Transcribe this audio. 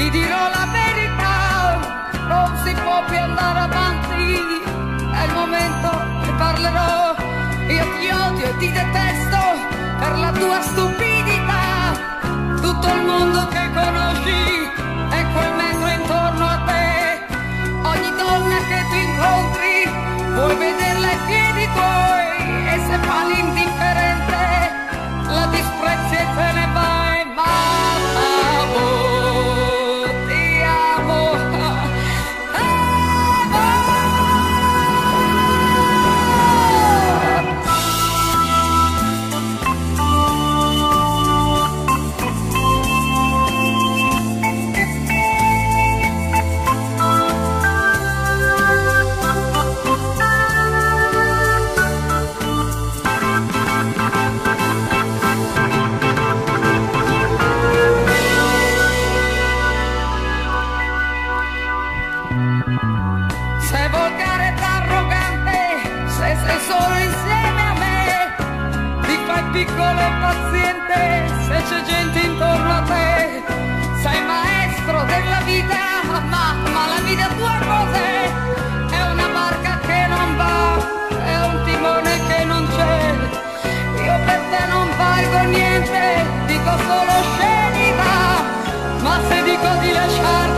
ti dirò la verità, non si può più andare avanti, è il momento che parlerò, io ti odio e ti detesto per la tua stupidità, tutto il mondo che conosci è quel metro intorno a te, ogni donna che tu incontri vuoi vederla ai piedi tuoi e se fa l'indifferente la disprezzi e te ne vai, ma amo, ti amo, sei volgare ed arrogante, se sei solo insieme a me, ti fai piccolo e paziente, se c'è gente intorno a te, sei maestro della vita, ma la vita tua cos'è? È una barca che non va, è un timone che non c'è, io per te non valgo niente, dico solo oscenità, ma se dico di lasciarti